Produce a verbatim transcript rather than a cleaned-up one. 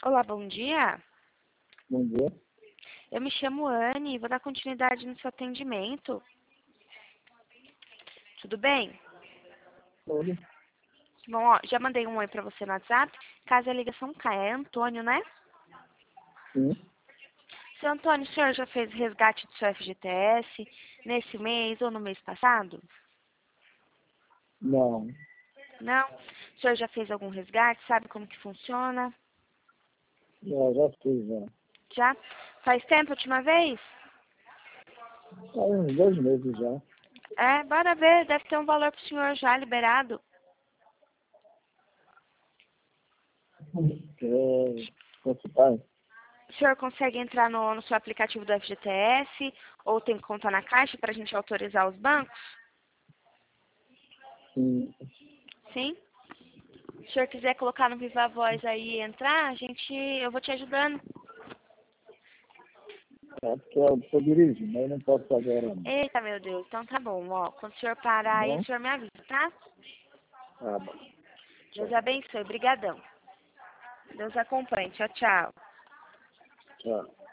Olá, bom dia. Bom dia. Eu me chamo Anne e vou dar continuidade no seu atendimento. Tudo bem? Tudo? Bom, ó, já mandei um oi pra você no WhatsApp. Caso a ligação caia, é Antônio, né? Sim. Seu Antônio, o senhor já fez resgate do seu F G T S nesse mês ou no mês passado? Não. Não? O senhor já fez algum resgate? Sabe como que funciona? Já, já fiz, já. Já? Faz tempo a última vez? Há uns dois meses já. É, bora ver. Deve ter um valor pro senhor já liberado. É, consultar. O senhor consegue entrar no, no seu aplicativo do F G T S ou tem conta na Caixa para a gente autorizar os bancos? Sim. Sim? Se o senhor quiser colocar no Viva Voz aí e entrar, a gente, eu vou te ajudando. É porque eu estou dirigindo, mas eu não posso fazer agora não. Eita, meu Deus. Então tá bom, ó. Quando o senhor Tá parar aí, o bom? senhor me avisa, tá? Tá bom. Deus Tchau. abençoe. Brigadão. Deus acompanhe. Tchau, tchau. Tchau.